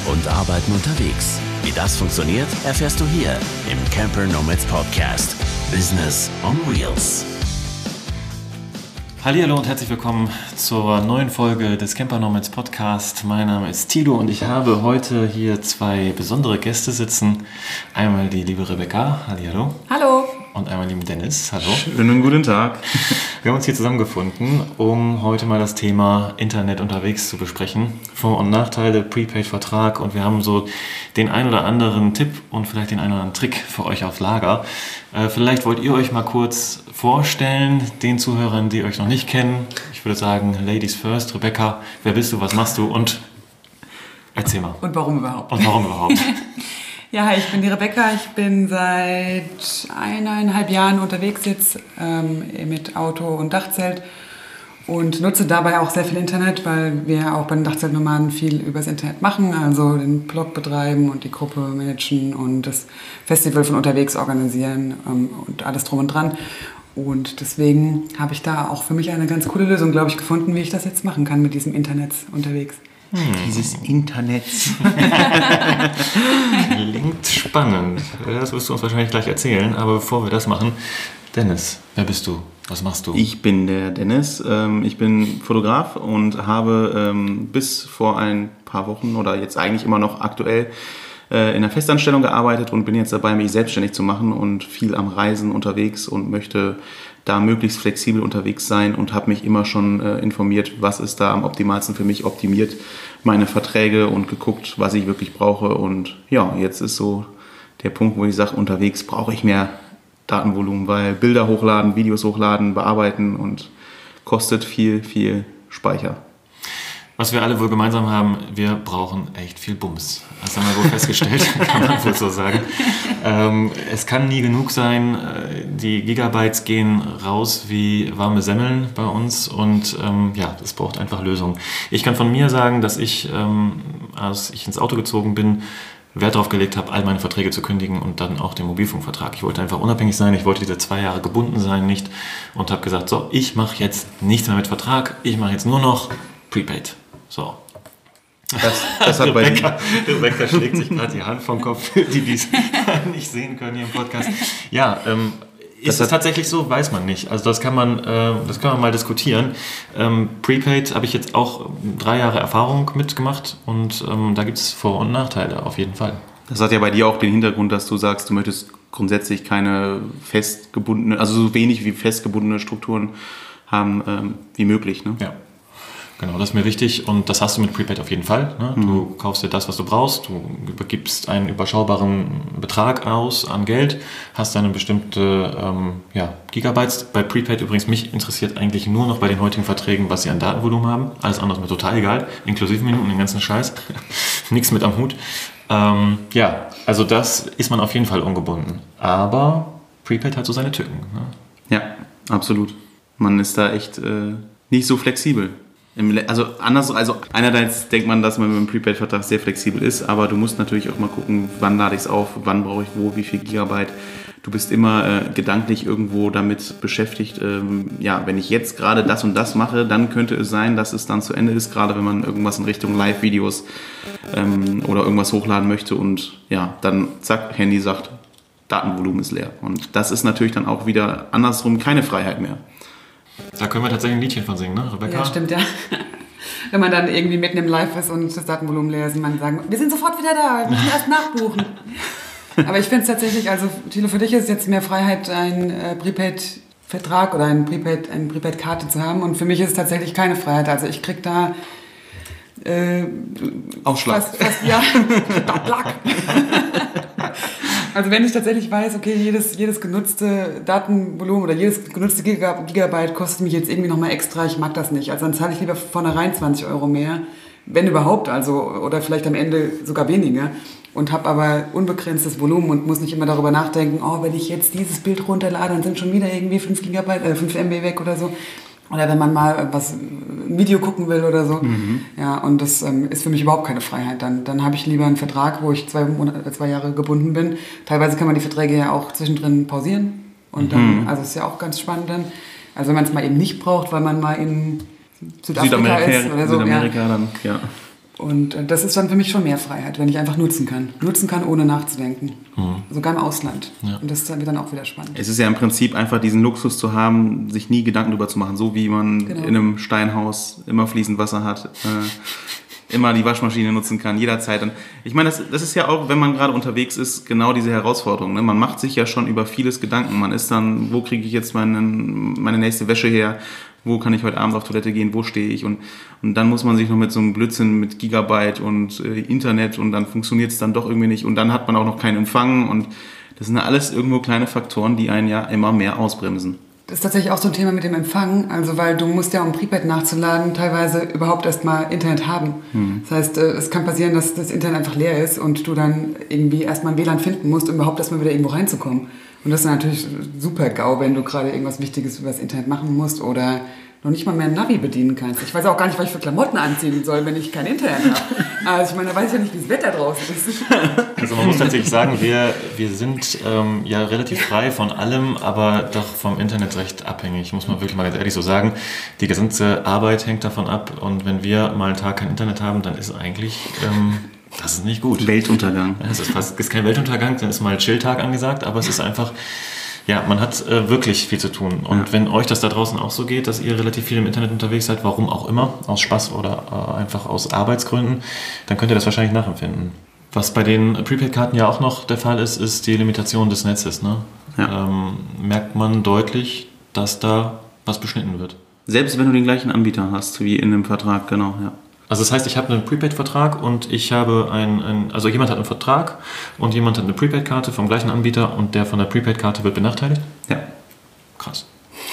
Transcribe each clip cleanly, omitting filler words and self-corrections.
und Arbeiten unterwegs. Wie das funktioniert, erfährst du hier im Camper Nomads Podcast. Business on Wheels. Hallihallo und herzlich willkommen zur neuen Folge des Camper Nomads Podcast. Mein Name ist Tilo und ich habe heute hier zwei besondere Gäste sitzen. Einmal die liebe Rebecca. Hallihallo. Hallo. Und einmal den lieben Dennis. Hallo. Schönen guten Tag. Wir haben uns hier zusammengefunden, um heute mal das Thema Internet unterwegs zu besprechen. Vor- und Nachteile, Prepaid-Vertrag, und wir haben so den ein oder anderen Tipp und vielleicht den einen oder anderen Trick für euch auf Lager. Vielleicht wollt ihr euch mal kurz vorstellen, den Zuhörern, die euch noch nicht kennen. Ich würde sagen, Ladies first. Rebecca, wer bist du, was machst du und erzähl mal. Und warum überhaupt? Ja, hi, ich bin die Rebecca. Ich bin seit 1,5 Jahren unterwegs jetzt mit Auto und Dachzelt und nutze dabei auch sehr viel Internet, weil wir auch bei den Dachzeltnomaden viel übers Internet machen, also den Blog betreiben und die Gruppe managen und das Festival von unterwegs organisieren und alles drum und dran. Und deswegen habe ich da auch für mich eine ganz coole Lösung, glaube ich, gefunden, wie ich das jetzt machen kann mit diesem Internet unterwegs. Dieses Internet. Klingt spannend. Das wirst du uns wahrscheinlich gleich erzählen. Aber bevor wir das machen, Dennis, wer bist du? Was machst du? Ich bin der Dennis. Ich bin Fotograf und habe bis vor ein paar Wochen oder jetzt eigentlich immer noch aktuell in einer Festanstellung gearbeitet und bin jetzt dabei, mich selbstständig zu machen und viel am Reisen unterwegs und möchte da möglichst flexibel unterwegs sein und habe mich immer schon informiert, was ist da am optimalsten für mich, optimiert meine Verträge und geguckt, was ich wirklich brauche. Und ja, jetzt ist so der Punkt, wo ich sage, unterwegs brauche ich mehr Datenvolumen, weil Bilder hochladen, Videos hochladen, bearbeiten und kostet viel, viel Speicher. Was wir alle wohl gemeinsam haben, wir brauchen echt viel Bums. Das haben wir wohl festgestellt, kann man wohl so sagen. Es kann nie genug sein. Die Gigabytes gehen raus wie warme Semmeln bei uns und das braucht einfach Lösungen. Ich kann von mir sagen, dass ich, als ich ins Auto gezogen bin, Wert darauf gelegt habe, all meine Verträge zu kündigen und dann auch den Mobilfunkvertrag. Ich wollte einfach unabhängig sein, ich wollte diese 2 Jahre gebunden sein, nicht, und habe gesagt, so, ich mache jetzt nichts mehr mit Vertrag, ich mache jetzt nur noch Prepaid. So. Das hat Rebecca schlägt sich gerade die Hand vom Kopf, die es nicht sehen können hier im Podcast. Ja, ist es tatsächlich so? Weiß man nicht. Also das kann man mal diskutieren. Prepaid habe ich jetzt auch 3 Jahre Erfahrung mitgemacht und da gibt es Vor- und Nachteile auf jeden Fall. Das hat ja bei dir auch den Hintergrund, dass du sagst, du möchtest grundsätzlich keine festgebundene, also so wenig wie festgebundene Strukturen haben wie möglich, ne? Ja. Genau, das ist mir wichtig und das hast du mit Prepaid auf jeden Fall. Ne? Du kaufst dir das, was du brauchst, du übergibst einen überschaubaren Betrag aus an Geld, hast eine bestimmte Gigabytes. Bei Prepaid übrigens, mich interessiert eigentlich nur noch bei den heutigen Verträgen, was sie an Datenvolumen haben. Alles andere ist mir total egal, inklusive Minuten, den ganzen Scheiß. Nichts mit am Hut. Also das ist man auf jeden Fall ungebunden. Aber Prepaid hat so seine Tücken. Ne? Ja, absolut. Man ist da echt nicht so flexibel. Einerseits denkt man, dass man mit dem Prepaid-Vertrag sehr flexibel ist, aber du musst natürlich auch mal gucken, wann lade ich es auf, wann brauche ich wo, wie viel Gigabyte. Du bist immer gedanklich irgendwo damit beschäftigt, wenn ich jetzt gerade das und das mache, dann könnte es sein, dass es dann zu Ende ist, gerade wenn man irgendwas in Richtung Live-Videos oder irgendwas hochladen möchte und ja, dann zack, Handy sagt, Datenvolumen ist leer. Und das ist natürlich dann auch wieder andersrum keine Freiheit mehr. Da können wir tatsächlich ein Liedchen von singen, ne, Rebecca? Ja, stimmt, ja. Wenn man dann irgendwie mitten im Live ist und das Datenvolumen leer ist und man sagt, wir sind sofort wieder da, wir müssen erst nachbuchen. Aber ich finde es tatsächlich, also Thilo, für dich ist es jetzt mehr Freiheit, einen Prepaid-Vertrag oder eine Prepaid-Karte zu haben und für mich ist es tatsächlich keine Freiheit. Also ich kriege da Aufschlag. Fast Also wenn ich tatsächlich weiß, okay, jedes genutzte Datenvolumen oder jedes genutzte Gigabyte kostet mich jetzt irgendwie nochmal extra, ich mag das nicht. Also dann zahle ich lieber vornherein 20 € mehr, wenn überhaupt, also oder vielleicht am Ende sogar weniger und habe aber unbegrenztes Volumen und muss nicht immer darüber nachdenken, wenn ich jetzt dieses Bild runterlade, dann sind schon wieder irgendwie 5 MB weg oder so. Oder wenn man mal ein Video gucken will oder so. Ja, und das ist für mich überhaupt keine Freiheit. Dann habe ich lieber einen Vertrag, wo ich 2 Jahre gebunden bin. Teilweise kann man die Verträge ja auch zwischendrin pausieren. Und dann, also ist ja auch ganz spannend dann. Also wenn man es mal eben nicht braucht, weil man mal in Südafrika ist oder so. Südamerika dann, ja. Und das ist dann für mich schon mehr Freiheit, wenn ich einfach nutzen kann. Nutzen kann, ohne nachzudenken. Sogar im Ausland. Ja. Und das wird dann auch wieder spannend. Es ist ja im Prinzip einfach diesen Luxus zu haben, sich nie Gedanken darüber zu machen. So wie man in einem Steinhaus immer fließend Wasser hat, immer die Waschmaschine nutzen kann, jederzeit. Und ich meine, das ist ja auch, wenn man gerade unterwegs ist, genau diese Herausforderung. Ne? Man macht sich ja schon über vieles Gedanken. Man ist dann, wo kriege ich jetzt meine nächste Wäsche her? Wo kann ich heute Abend auf Toilette gehen? Wo stehe ich? Und dann muss man sich noch mit so einem Blödsinn mit Gigabyte und Internet und dann funktioniert es dann doch irgendwie nicht. Und dann hat man auch noch keinen Empfang. Und das sind alles irgendwo kleine Faktoren, die einen ja immer mehr ausbremsen. Das ist tatsächlich auch so ein Thema mit dem Empfang. Also weil du musst ja, um Prepaid nachzuladen, teilweise überhaupt erstmal Internet haben. Das heißt, es kann passieren, dass das Internet einfach leer ist und du dann irgendwie erstmal ein WLAN finden musst, um überhaupt erstmal wieder irgendwo reinzukommen. Und das ist natürlich super GAU, wenn du gerade irgendwas Wichtiges über das Internet machen musst oder noch nicht mal mehr ein Navi bedienen kannst. Ich weiß auch gar nicht, was ich für Klamotten anziehen soll, wenn ich kein Internet habe. Also ich meine, da weiß ich ja nicht, wie das Wetter draußen ist. Also man muss tatsächlich sagen, wir sind ja relativ frei von allem, aber doch vom Internet recht abhängig, muss man wirklich mal ganz ehrlich so sagen. Die gesamte Arbeit hängt davon ab und wenn wir mal einen Tag kein Internet haben, dann ist eigentlich... das ist nicht gut. Weltuntergang. Es ist kein Weltuntergang, dann ist mal Chill-Tag angesagt, aber es ist einfach, ja, man hat wirklich viel zu tun. Und wenn euch das da draußen auch so geht, dass ihr relativ viel im Internet unterwegs seid, warum auch immer, aus Spaß oder einfach aus Arbeitsgründen, dann könnt ihr das wahrscheinlich nachempfinden. Was bei den Prepaid-Karten ja auch noch der Fall ist, ist die Limitation des Netzes. Ne? Ja. Merkt man deutlich, dass da was beschnitten wird. Selbst wenn du den gleichen Anbieter hast, wie in dem Vertrag, genau, ja. Also das heißt, ich habe einen Prepaid-Vertrag und ich habe also jemand hat einen Vertrag und jemand hat eine Prepaid-Karte vom gleichen Anbieter und der von der Prepaid-Karte wird benachteiligt? Ja. Krass.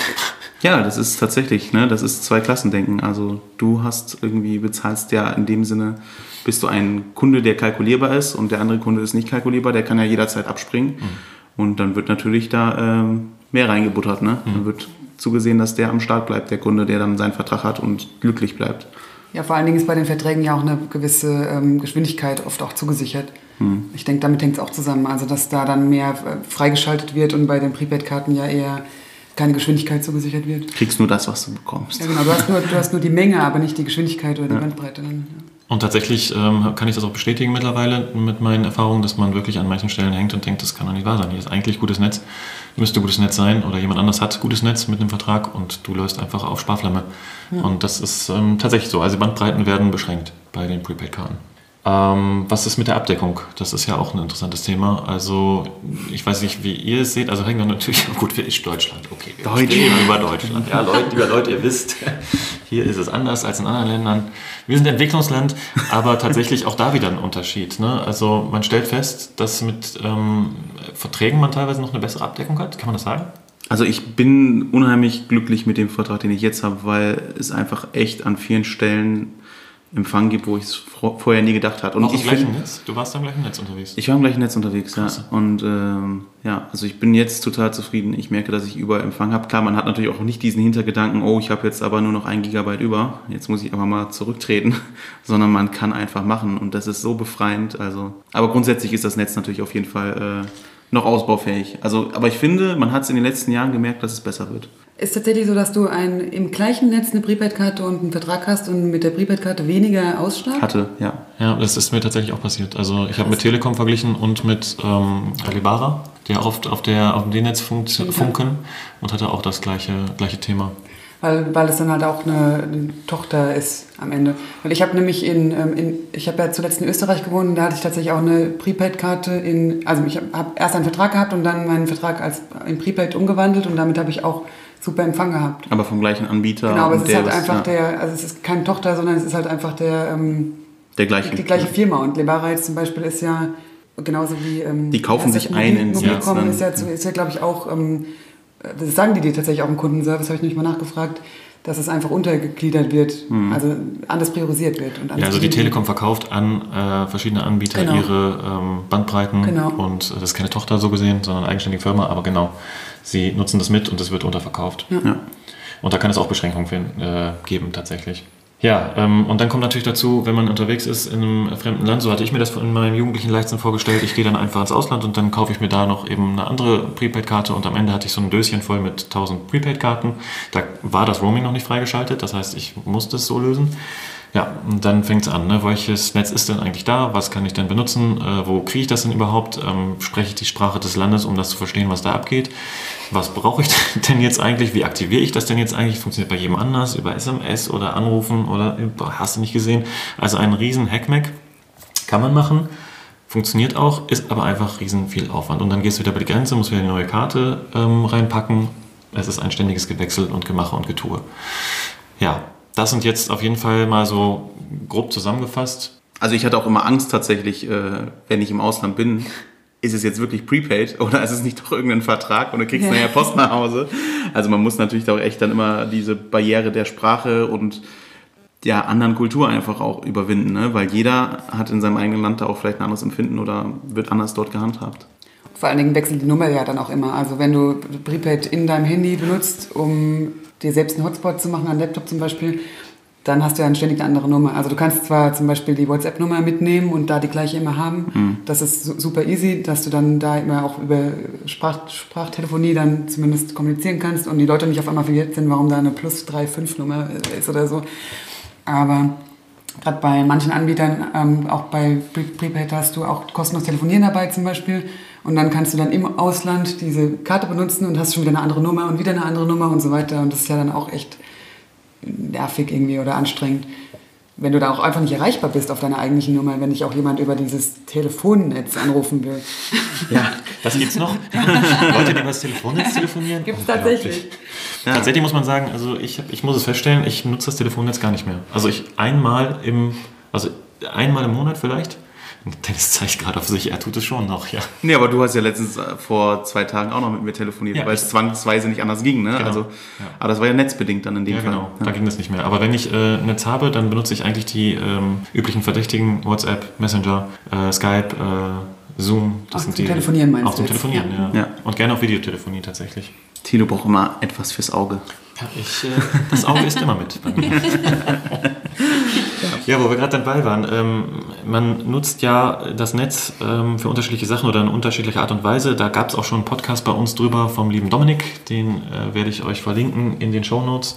Ja, das ist tatsächlich, ne, das ist Zweiklassendenken. Also du bezahlst ja in dem Sinne, bist du ein Kunde, der kalkulierbar ist und der andere Kunde ist nicht kalkulierbar, der kann ja jederzeit abspringen. Und dann wird natürlich da mehr reingebuttert, ne? Dann wird zugesehen, dass der am Start bleibt, der Kunde, der dann seinen Vertrag hat und glücklich bleibt. Ja, vor allen Dingen ist bei den Verträgen ja auch eine gewisse Geschwindigkeit oft auch zugesichert. Ich denke, damit hängt es auch zusammen. Also, dass da dann mehr freigeschaltet wird und bei den Prepaid-Karten ja eher keine Geschwindigkeit zugesichert wird. Kriegst nur das, was du bekommst. Ja, genau. Du hast nur die Menge, aber nicht die Geschwindigkeit oder die Bandbreite. Dann, ja. Und tatsächlich kann ich das auch bestätigen mittlerweile mit meinen Erfahrungen, dass man wirklich an manchen Stellen hängt und denkt, das kann doch nicht wahr sein. Hier ist eigentlich gutes Netz, müsste gutes Netz sein oder jemand anders hat gutes Netz mit einem Vertrag und du läufst einfach auf Sparflamme. Ja. Und das ist tatsächlich so. Also Bandbreiten werden beschränkt bei den Prepaid-Karten. Was ist mit der Abdeckung? Das ist ja auch ein interessantes Thema. Also ich weiß nicht, wie ihr es seht. Also hängen wir natürlich, gut, wer ist Deutschland? Okay, wir reden über Deutschland. Ja, lieber Leute, ihr wisst, hier ist es anders als in anderen Ländern. Wir sind Entwicklungsland, aber tatsächlich auch da wieder ein Unterschied. Ne? Also man stellt fest, dass mit Verträgen man teilweise noch eine bessere Abdeckung hat. Kann man das sagen? Also ich bin unheimlich glücklich mit dem Vertrag, den ich jetzt habe, weil es einfach echt an vielen Stellen Empfang gibt, wo ich es vorher nie gedacht hatte. Und auch im gleichen Netz? Du warst am gleichen Netz unterwegs? Ich war am gleichen Netz unterwegs, ja. Und also ich bin jetzt total zufrieden. Ich merke, dass ich überall Empfang habe. Klar, man hat natürlich auch nicht diesen Hintergedanken, oh, ich habe jetzt aber nur noch 1 Gigabyte über, jetzt muss ich aber mal zurücktreten, sondern man kann einfach machen und das ist so befreiend. Also, aber grundsätzlich ist das Netz natürlich auf jeden Fall noch ausbaufähig. Also, aber ich finde, man hat es in den letzten Jahren gemerkt, dass es besser wird. Ist tatsächlich so, dass du im gleichen Netz eine Prepaid-Karte und einen Vertrag hast und mit der Prepaid-Karte weniger Ausschlag? Hatte, ja. Ja, das ist mir tatsächlich auch passiert. Also ich habe mit Telekom verglichen und mit Alibaba, der oft auf dem D-Netz funken und hatte auch das gleiche Thema. Weil es dann halt auch eine Tochter ist am Ende. Weil ich habe nämlich ich habe ja zuletzt in Österreich gewohnt, da hatte ich tatsächlich auch eine Prepaid-Karte also ich habe erst einen Vertrag gehabt und dann meinen Vertrag in Prepaid umgewandelt und damit habe ich auch super Empfang gehabt. Aber vom gleichen Anbieter. Genau, aber es ist halt einfach also es ist keine Tochter, sondern es ist halt einfach die gleiche Firma. Und Lebara jetzt zum Beispiel ist ja genauso wie... die kaufen sich ein ins Netz. Ist ja, glaube ich, auch... das sagen die dir tatsächlich auch im Kundenservice, habe ich nicht mal nachgefragt, dass es einfach untergegliedert wird, also anders priorisiert wird. Und also die Telekom verkauft an verschiedene Anbieter ihre Bandbreiten und das ist keine Tochter so gesehen, sondern eine eigenständige Firma, aber genau, sie nutzen das mit und es wird unterverkauft. Ja. Und da kann es auch Beschränkungen geben tatsächlich. Ja, und dann kommt natürlich dazu, wenn man unterwegs ist in einem fremden Land, so hatte ich mir das in meinem jugendlichen Leichtsinn vorgestellt, ich gehe dann einfach ins Ausland und dann kaufe ich mir da noch eben eine andere Prepaid-Karte und am Ende hatte ich so ein Döschen voll mit 1000 Prepaid-Karten. Da war das Roaming noch nicht freigeschaltet, das heißt, ich musste es so lösen. Ja, und dann fängt es an, ne? Welches Netz ist denn eigentlich da? Was kann ich denn benutzen? Wo kriege ich das denn überhaupt? Spreche ich die Sprache des Landes, um das zu verstehen, was da abgeht? Was brauche ich denn jetzt eigentlich? Wie aktiviere ich das denn jetzt eigentlich? Funktioniert bei jedem anders, über SMS oder Anrufen oder hast du nicht gesehen? Also ein riesen Hackmack kann man machen, funktioniert auch, ist aber einfach riesen viel Aufwand. Und dann gehst du wieder über die Grenze, musst wieder eine neue Karte reinpacken. Es ist ein ständiges Gewechsel und Gemache und Getue. Ja, das sind jetzt auf jeden Fall mal so grob zusammengefasst. Also ich hatte auch immer Angst tatsächlich, wenn ich im Ausland bin, ist es jetzt wirklich prepaid oder ist es nicht doch irgendein Vertrag und du kriegst nachher Post nach Hause. Also man muss natürlich auch echt dann immer diese Barriere der Sprache und der anderen Kultur einfach auch überwinden, ne? Weil jeder hat in seinem eigenen Land da auch vielleicht ein anderes Empfinden oder wird anders dort gehandhabt. Vor allen Dingen wechselt die Nummer ja dann auch immer. Also wenn du Prepaid in deinem Handy benutzt, um dir selbst einen Hotspot zu machen, an Laptop zum Beispiel, dann hast du ja ständig eine andere Nummer. Also du kannst zwar zum Beispiel die WhatsApp-Nummer mitnehmen und da die gleiche immer haben. Das ist super easy, dass du dann da immer auch über Sprachtelefonie dann zumindest kommunizieren kannst und die Leute nicht auf einmal verwirrt sind, warum da eine +35-Nummer ist oder so. Aber gerade bei manchen Anbietern, auch bei Prepaid, hast du auch kostenlos Telefonieren dabei zum Beispiel. Und dann kannst du dann im Ausland diese Karte benutzen und hast schon wieder eine andere Nummer und wieder eine andere Nummer und so weiter. Und das ist ja dann auch echt nervig irgendwie oder anstrengend, wenn du da auch einfach nicht erreichbar bist auf deiner eigentlichen Nummer, wenn dich auch jemand über dieses Telefonnetz anrufen will. Ja, das gibt's noch. Leute, die über das Telefonnetz telefonieren. Gibt's tatsächlich. Ja. Tatsächlich muss man sagen, also ich muss es feststellen, ich nutze das Telefonnetz gar nicht mehr. Also einmal im Monat vielleicht. Dennis zeigt gerade auf sich, er tut es schon noch, ja. Nee, aber du hast ja letztens vor 2 Tagen auch noch mit mir telefoniert, weil es zwangsweise nicht anders ging, ne? Genau. Also, aber das war ja netzbedingt dann in dem Fall. Genau, da ging das nicht mehr. Aber wenn ich Netz habe, dann benutze ich eigentlich die üblichen Verdächtigen, WhatsApp, Messenger, Skype, Zoom. Das sind die Telefonieren meinst du? Auch zum Telefonieren, ja. Ja. Und gerne auch Videotelefonie tatsächlich. Thilo braucht immer etwas fürs Auge. Ja, das Auge ist immer mit bei mir. Ja, wo wir gerade dabei waren, man nutzt ja das Netz für unterschiedliche Sachen oder in unterschiedlicher Art und Weise. Da gab es auch schon einen Podcast bei uns drüber vom lieben Dominik, den werde ich euch verlinken in den Shownotes.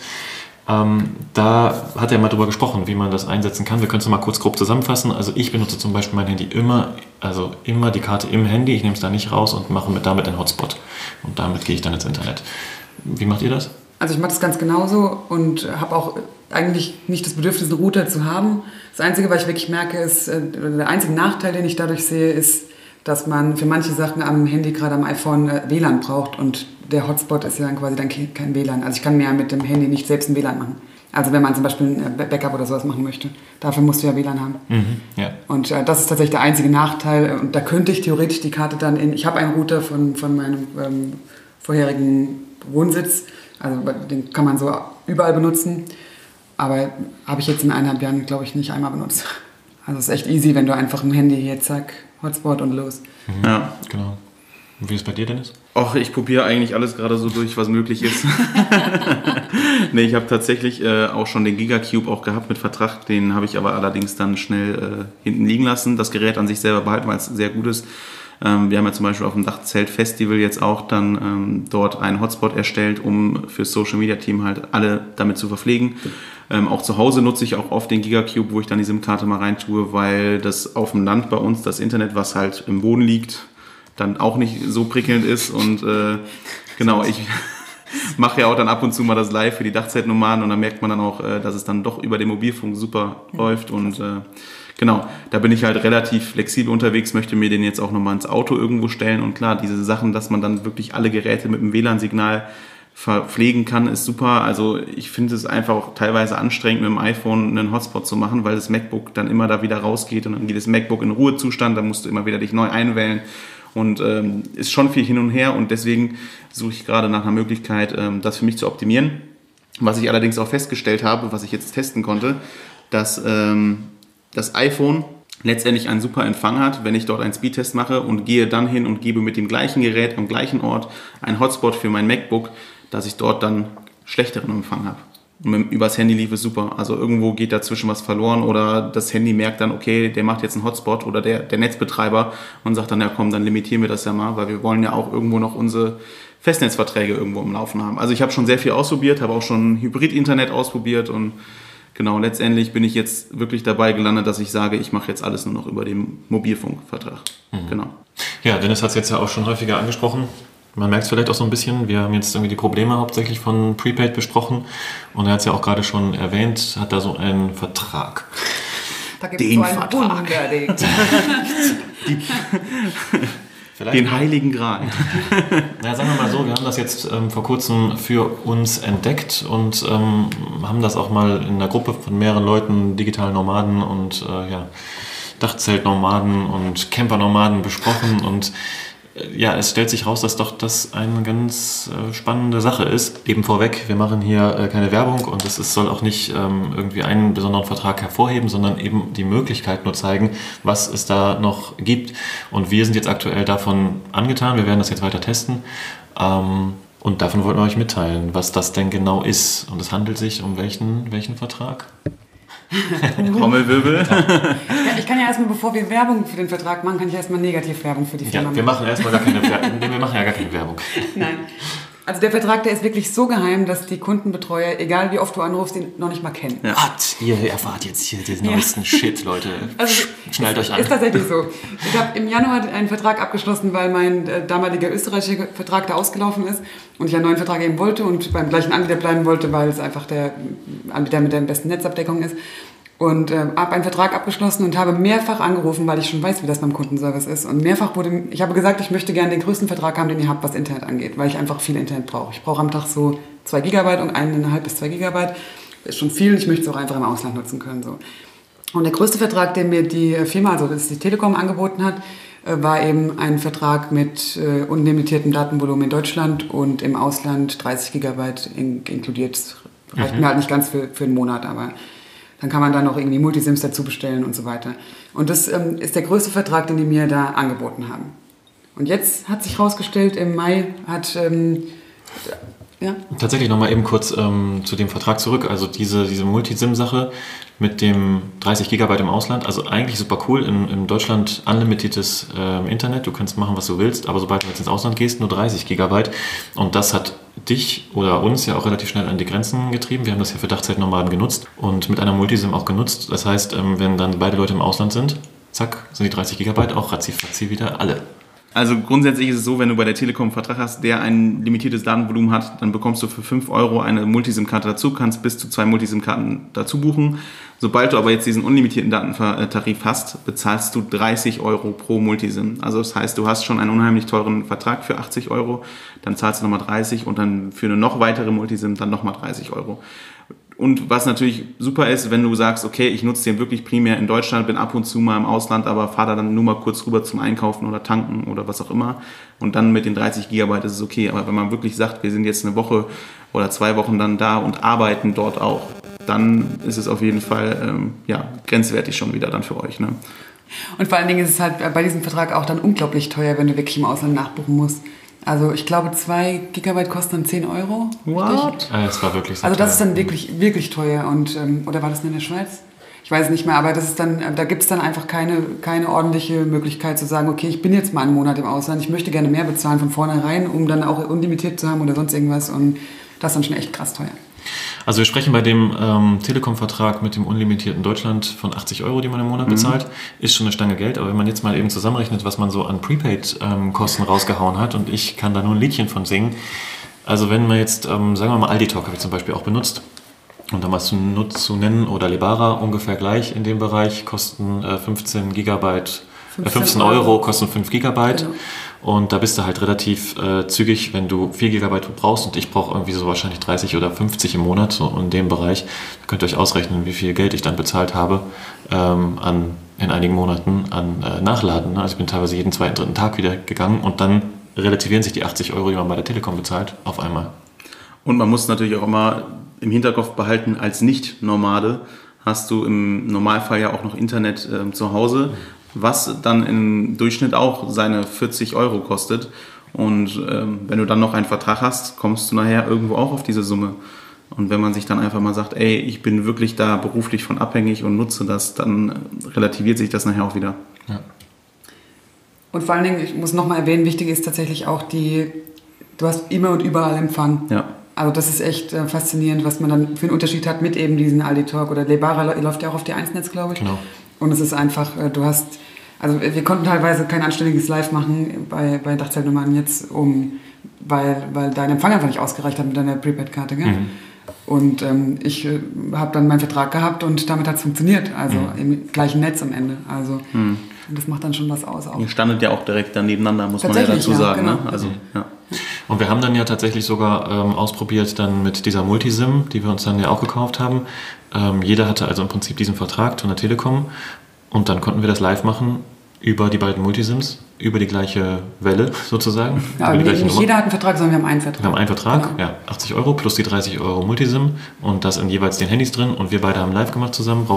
Da hat er mal drüber gesprochen, wie man das einsetzen kann. Wir können es mal kurz grob zusammenfassen. Also ich benutze zum Beispiel mein Handy immer die Karte im Handy. Ich nehme es da nicht raus und mache damit einen Hotspot. Und damit gehe ich dann ins Internet. Wie macht ihr das? Also ich mache das ganz genauso und habe auch eigentlich nicht das Bedürfnis, einen Router zu haben. Das Einzige, was ich wirklich merke, ist, der einzige Nachteil, den ich dadurch sehe, ist, dass man für manche Sachen am Handy, gerade am iPhone, WLAN braucht und der Hotspot ist ja dann quasi dann kein WLAN. Also ich kann mir mit dem Handy nicht selbst ein WLAN machen. Also wenn man zum Beispiel ein Backup oder sowas machen möchte, dafür musst du ja WLAN haben. Ja. Und das ist tatsächlich der einzige Nachteil. Und da könnte ich theoretisch die Karte dann ich habe einen Router von meinem vorherigen Wohnsitz, also den kann man so überall benutzen, aber habe ich jetzt in 1,5 Jahren, glaube ich, nicht einmal benutzt. Also es ist echt easy, wenn du einfach ein Handy hier, zack, Hotspot und los. Ja, genau. Und wie ist es bei dir, Dennis? Och, ich probiere eigentlich alles gerade so durch, was möglich ist. Nee, ich habe tatsächlich auch schon den Gigacube auch gehabt mit Vertrag. Den habe ich aber allerdings dann schnell hinten liegen lassen. Das Gerät an sich selber behalten, weil es sehr gut ist. Wir haben ja zum Beispiel auf dem Dachzelt-Festival jetzt auch dann dort einen Hotspot erstellt, um fürs Social-Media-Team halt alle damit zu verpflegen. Auch zu Hause nutze ich auch oft den Gigacube, wo ich dann die SIM-Karte mal rein tue, weil das auf dem Land bei uns, das Internet, was halt im Boden liegt, dann auch nicht so prickelnd ist. Und genau, ich mache ja auch dann ab und zu mal das Live für die Dachzeltnomaden und dann merkt man dann auch, dass es dann doch über den Mobilfunk super läuft. Und genau, da bin ich halt relativ flexibel unterwegs, möchte mir den jetzt auch nochmal ins Auto irgendwo stellen. Und klar, diese Sachen, dass man dann wirklich alle Geräte mit dem WLAN-Signal verpflegen kann, ist super. Also ich finde es einfach auch teilweise anstrengend, mit dem iPhone einen Hotspot zu machen, weil das MacBook dann immer da wieder rausgeht und dann geht das MacBook in Ruhezustand, dann musst du immer wieder dich neu einwählen. Und ist schon viel hin und her und deswegen suche ich gerade nach einer Möglichkeit, das für mich zu optimieren. Was ich allerdings auch festgestellt habe, was ich jetzt testen konnte, dass das iPhone letztendlich einen super Empfang hat, wenn ich dort einen Speedtest mache und gehe dann hin und gebe mit dem gleichen Gerät am gleichen Ort einen Hotspot für mein MacBook, dass ich dort dann schlechteren Empfang habe. Und übers Handy lief es super. Also irgendwo geht dazwischen was verloren oder das Handy merkt dann, okay, der macht jetzt einen Hotspot oder der Netzbetreiber und sagt dann, ja komm, dann limitieren wir das ja mal, weil wir wollen ja auch irgendwo noch unsere Festnetzverträge irgendwo im Laufen haben. Also ich habe schon sehr viel ausprobiert, habe auch schon Hybrid-Internet ausprobiert und Genau, letztendlich bin ich jetzt wirklich dabei gelandet, dass ich sage, ich mache jetzt alles nur noch über den Mobilfunkvertrag. Genau. Ja, Dennis hat es jetzt ja auch schon häufiger angesprochen. Man merkt es vielleicht auch so ein bisschen. Wir haben jetzt irgendwie die Probleme hauptsächlich von Prepaid besprochen. Und er hat es ja auch gerade schon erwähnt, hat da so einen Vertrag. Da gibt es so einen Wunderding. Den Heiligen Gral. Naja, sagen wir mal so, wir haben das jetzt vor kurzem für uns entdeckt und haben das auch mal in einer Gruppe von mehreren Leuten, digitalen Nomaden und Dachzeltnomaden und Campernomaden besprochen und es stellt sich raus, dass doch das eine ganz spannende Sache ist. Eben vorweg, wir machen hier keine Werbung und es soll auch nicht irgendwie einen besonderen Vertrag hervorheben, sondern eben die Möglichkeit nur zeigen, was es da noch gibt. Und wir sind jetzt aktuell davon angetan, wir werden das jetzt weiter testen. Und davon wollten wir euch mitteilen, was das denn genau ist. Und es handelt sich um welchen Vertrag? Trommelwirbel. Ja, ich kann ja erstmal, bevor wir Werbung für den Vertrag machen, kann ich erstmal Negativwerbung für die Firma machen. Wir machen erstmal gar keine Werbung. Wir machen ja gar keine Werbung. Nein. Also der Vertrag, der ist wirklich so geheim, dass die Kundenbetreuer, egal wie oft du anrufst, den noch nicht mal kennen. Ja. Ihr erfahrt jetzt hier den neuesten Shit, Leute. Also, Schnallt euch an. Ist tatsächlich so. Ich habe im Januar einen Vertrag abgeschlossen, weil mein damaliger österreichischer Vertrag da ausgelaufen ist und ich einen neuen Vertrag eben wollte und beim gleichen Anbieter bleiben wollte, weil es einfach der Anbieter mit der besten Netzabdeckung ist. Und habe einen Vertrag abgeschlossen und habe mehrfach angerufen, weil ich schon weiß, wie das beim Kundenservice ist. Und ich habe gesagt, ich möchte gerne den größten Vertrag haben, den ihr habt, was Internet angeht, weil ich einfach viel Internet brauche. Ich brauche am Tag so 2 Gigabyte und 1,5 bis 2 Gigabyte. Das ist schon viel und ich möchte es auch einfach im Ausland nutzen können. So. Und der größte Vertrag, den mir die Firma, also das ist die Telekom, angeboten hat, war eben ein Vertrag mit unlimitiertem Datenvolumen in Deutschland und im Ausland 30 Gigabyte inkludiert. Das reicht mir halt nicht ganz für einen Monat, aber dann kann man da noch irgendwie Multisims dazu bestellen und so weiter. Und das ist der größte Vertrag, den die mir da angeboten haben. Und jetzt hat sich herausgestellt, im Mai hat... Tatsächlich nochmal eben kurz zu dem Vertrag zurück. Also diese Multisim-Sache mit dem 30 Gigabyte im Ausland. Also eigentlich super cool. In Deutschland unlimitiertes Internet. Du kannst machen, was du willst. Aber sobald du jetzt ins Ausland gehst, nur 30 Gigabyte. Und das hat dich oder uns ja auch relativ schnell an die Grenzen getrieben. Wir haben das ja für Dachzeltnomaden genutzt und mit einer Multisim auch genutzt. Das heißt, wenn dann beide Leute im Ausland sind, zack, sind die 30 Gigabyte auch ratzi-fatzi wieder alle. Also grundsätzlich ist es so, wenn du bei der Telekom einen Vertrag hast, der ein limitiertes Datenvolumen hat, dann bekommst du für 5 € eine Multisim-Karte dazu, kannst bis zu 2 Multisim-Karten dazu buchen. Sobald du aber jetzt diesen unlimitierten Datentarif hast, bezahlst du 30 € pro Multisim. Also das heißt, du hast schon einen unheimlich teuren Vertrag für 80 €, dann zahlst du nochmal 30 und dann für eine noch weitere Multisim dann nochmal 30 €. Und was natürlich super ist, wenn du sagst, okay, ich nutze den wirklich primär in Deutschland, bin ab und zu mal im Ausland, aber fahre da dann nur mal kurz rüber zum Einkaufen oder tanken oder was auch immer. Und dann mit den 30 Gigabyte ist es okay. Aber wenn man wirklich sagt, wir sind jetzt eine Woche oder 2 Wochen dann da und arbeiten dort auch, dann ist es auf jeden Fall grenzwertig schon wieder dann für euch. Ne? Und vor allen Dingen ist es halt bei diesem Vertrag auch dann unglaublich teuer, wenn du wirklich im Ausland nachbuchen musst. Also ich glaube, 2 Gigabyte kosten dann 10 €. What? Es war wirklich so also das teuer. ist dann wirklich, wirklich teuer. Und, oder war das nur in der Schweiz? Ich weiß nicht mehr, aber das ist dann, da gibt es dann einfach keine ordentliche Möglichkeit zu sagen, okay, ich bin jetzt mal einen Monat im Ausland, ich möchte gerne mehr bezahlen von vornherein, um dann auch unlimitiert zu haben oder sonst irgendwas. Und das ist dann schon echt krass teuer. Also wir sprechen bei dem Telekom-Vertrag mit dem unlimitierten Deutschland von 80 €, die man im Monat bezahlt. Ist schon eine Stange Geld, aber wenn man jetzt mal eben zusammenrechnet, was man so an Prepaid-Kosten rausgehauen hat, und ich kann da nur ein Liedchen von singen. Also wenn man jetzt, sagen wir mal, Aldi Talk habe ich zum Beispiel auch benutzt, und da mal zu nennen, oder Lebara ungefähr gleich in dem Bereich, kosten 15 € kosten 5 Gigabyte. Genau. Und da bist du halt relativ zügig, wenn du 4 Gigabyte brauchst, und ich brauche irgendwie so wahrscheinlich 30 oder 50 im Monat, so in dem Bereich. Da könnt ihr euch ausrechnen, wie viel Geld ich dann bezahlt habe in einigen Monaten an Nachladen. Also ich bin teilweise jeden 2., 3. Tag wieder gegangen, und dann relativieren sich die 80 €, die man bei der Telekom bezahlt, auf einmal. Und man muss natürlich auch immer im Hinterkopf behalten, als Nicht-Nomade hast du im Normalfall ja auch noch Internet zu Hause, was dann im Durchschnitt auch seine 40 € kostet. Und wenn du dann noch einen Vertrag hast, kommst du nachher irgendwo auch auf diese Summe. Und wenn man sich dann einfach mal sagt, ey, ich bin wirklich da beruflich von abhängig und nutze das, dann relativiert sich das nachher auch wieder. Ja. Und vor allen Dingen, ich muss nochmal erwähnen, wichtig ist tatsächlich auch du hast immer und überall Empfang. Ja. Also das ist echt faszinierend, was man dann für einen Unterschied hat mit eben diesen Aldi Talk oder Lebara läuft ja auch auf D1-Netz, glaube ich. Genau. Und es ist einfach, also wir konnten teilweise kein anständiges Live machen bei Dachzeltnummern jetzt, weil dein Empfang einfach nicht ausgereicht hat mit deiner Prepaid-Karte, gell? Und ich habe dann meinen Vertrag gehabt und damit hat es funktioniert, also im gleichen Netz am Ende. Also und das macht dann schon was aus. Auch. Ihr standet ja auch direkt dann nebeneinander, muss man ja dazu sagen. Genau. Ne? Also, ja. Und wir haben dann ja tatsächlich sogar ausprobiert dann mit dieser Multisim, die wir uns dann ja auch gekauft haben. Jeder hatte also im Prinzip diesen Vertrag von der Telekom und dann konnten wir das live machen über die beiden Multisims, über die gleiche Welle sozusagen. Ja, aber nicht jeder hat einen Vertrag, sondern wir haben einen Vertrag. Wir haben einen Vertrag, genau. Ja, 80 € plus die 30 € Multisim und das in jeweils den Handys drin und wir beide haben live gemacht zusammen,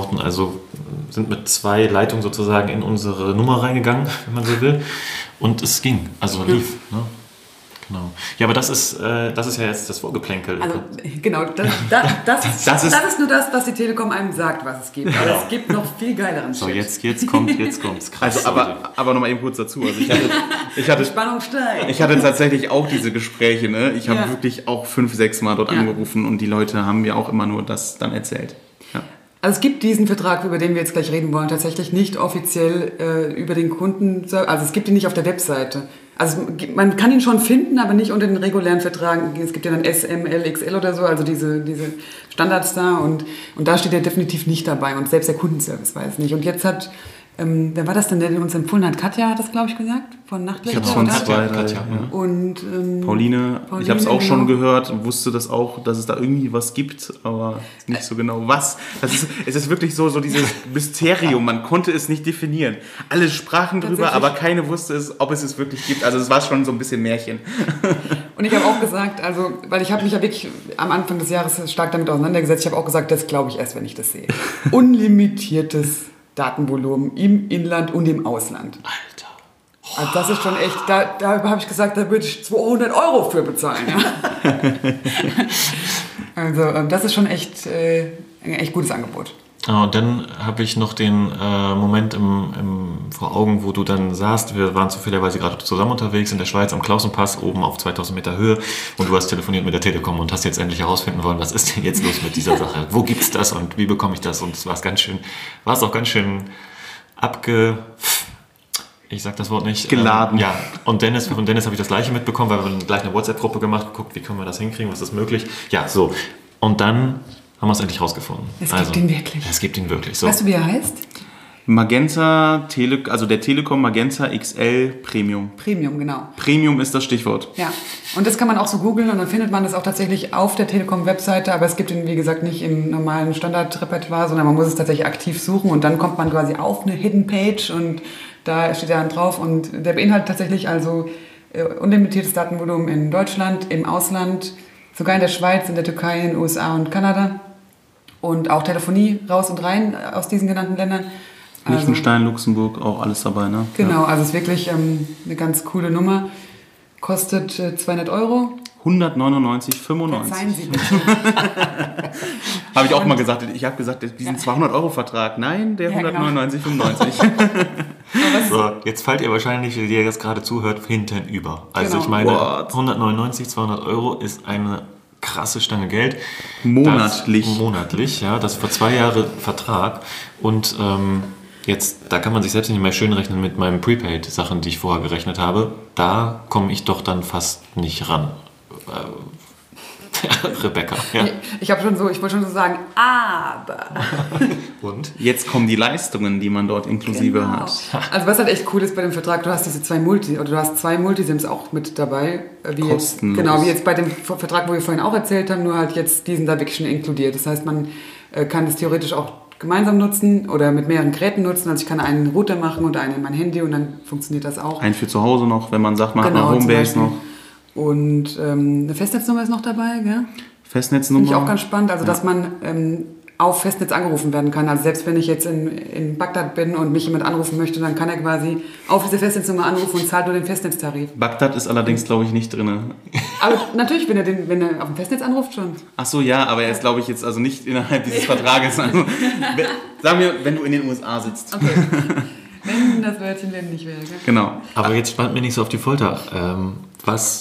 sind mit 2 Leitungen sozusagen in unsere Nummer reingegangen, wenn man so will, und es ging, also lief. Ne? Genau. Ja, aber das ist ja jetzt das Vorgeplänkel. Also genau, das ist nur das, was die Telekom einem sagt, was es gibt. Aber es gibt noch viel geileren So, Shit. jetzt kommt's. Krass. Also, aber nochmal eben kurz dazu. Also ich hatte Spannung steigt. Ich hatte tatsächlich auch diese Gespräche. Ne? Ich habe wirklich auch 5-6 Mal dort angerufen und die Leute haben mir auch immer nur das dann erzählt. Ja. Also es gibt diesen Vertrag, über den wir jetzt gleich reden wollen, tatsächlich nicht offiziell über den Kunden. Also es gibt ihn nicht auf der Webseite. Also man kann ihn schon finden, aber nicht unter den regulären Verträgen. Es gibt ja dann S, M, L, XL oder so, also diese Standards da. Und da steht er definitiv nicht dabei. Und selbst der Kundenservice weiß nicht. Und jetzt hat, wer war das denn, der uns empfohlen hat? Katja hat das, glaube ich, gesagt, von Nachtlichter. Ich habe es von Katja. Ja. Und Pauline, ich habe es auch genau. schon gehört, wusste das auch, dass es da irgendwie was gibt, aber nicht so genau was. Es ist wirklich so dieses Mysterium, man konnte es nicht definieren. Alle sprachen drüber, aber keine wusste es, ob es es wirklich gibt. Also es war schon so ein bisschen Märchen. Und ich habe auch gesagt, also, weil ich habe mich ja wirklich am Anfang des Jahres stark damit auseinandergesetzt, ich habe auch gesagt, das glaube ich erst, wenn ich das sehe. Unlimitiertes Datenvolumen im Inland und im Ausland. Alter. Also das ist schon echt, da habe ich gesagt, da würde ich 200 € für bezahlen. Ja. Also das ist schon echt ein echt gutes Angebot. Und dann habe ich noch den Moment vor Augen, wo du dann saßt, wir waren zufälligerweise gerade zusammen unterwegs in der Schweiz am Klausenpass, oben auf 2000 Meter Höhe und du hast telefoniert mit der Telekom und hast jetzt endlich herausfinden wollen, was ist denn jetzt los mit dieser Sache? Wo gibt's das und wie bekomme ich das? Und es war auch ganz schön ich sag das Wort nicht. Geladen. Ja, und von Dennis habe ich das Gleiche mitbekommen, weil wir dann gleich eine WhatsApp-Gruppe gemacht, geguckt, wie können wir das hinkriegen, was ist möglich. Ja, so. Und dann haben wir es endlich rausgefunden. Es gibt ihn wirklich. Es gibt ihn wirklich. So. Weißt du, wie er heißt? Magenta, also der Telekom Magenta XL Premium. Premium, genau. Premium ist das Stichwort. Ja, und das kann man auch so googeln und dann findet man das auch tatsächlich auf der Telekom-Webseite, aber es gibt ihn, wie gesagt, nicht im normalen Standardrepertoire, sondern man muss es tatsächlich aktiv suchen und dann kommt man quasi auf eine Hidden Page und da steht er dann drauf und der beinhaltet tatsächlich also unlimitiertes Datenvolumen in Deutschland, im Ausland, sogar in der Schweiz, in der Türkei, in den USA und Kanada und auch Telefonie raus und rein aus diesen genannten Ländern. Liechtenstein, Luxemburg, auch alles dabei, ne? Genau, also es ist wirklich eine ganz coole Nummer. Kostet 200 €. 199,95. Verzeihen Sie bitte. Habe ich auch mal gesagt. Ich habe gesagt, diesen 200-Euro-Vertrag. Nein, der Ja, genau. 199,95. So, jetzt fallt ihr wahrscheinlich, die ihr jetzt gerade zuhört, hintenüber. Also Genau. ich meine, What? 199, 200 € ist eine krasse Stange Geld. Monatlich. Monatlich, ja. Das war 2 Jahre Vertrag. Und jetzt, da kann man sich selbst nicht mehr schön rechnen mit meinen Prepaid-Sachen, die ich vorher gerechnet habe. Da komme ich doch dann fast nicht ran. Rebecca, ja. Ich wollte schon so sagen, aber. Und? Jetzt kommen die Leistungen, die man dort inklusive Genau. hat. Also was halt echt cool ist bei dem Vertrag, du hast zwei Multisims auch mit dabei. Kostenlos. Wie jetzt bei dem Vertrag, wo wir vorhin auch erzählt haben, nur halt jetzt diesen da wirklich schon inkludiert. Das heißt, man kann das theoretisch auch gemeinsam nutzen oder mit mehreren Geräten nutzen. Also ich kann einen Router machen und einen in mein Handy und dann funktioniert das auch. Einen für zu Hause noch, wenn man sagt, man hat Genau, eine zum Homebase Beispiel. noch. Und eine Festnetznummer ist noch dabei, gell? Festnetznummer. Finde ich auch ganz spannend, also dass man auf Festnetz angerufen werden kann. Also selbst wenn ich jetzt in Bagdad bin und mich jemand anrufen möchte, dann kann er quasi auf diese Festnetznummer anrufen und zahlt nur den Festnetztarif. Bagdad ist allerdings, glaube ich, nicht drin. Aber natürlich, wenn er auf dem Festnetz anruft, schon. Ach so, ja, aber er ist, glaube ich, jetzt also nicht innerhalb dieses Vertrages. Also, sagen wir, wenn du in den USA sitzt. Okay. Wenn das Wörtchen denn nicht wäre. Gell? Genau. Aber jetzt spannt mir nicht so auf die Folter. Was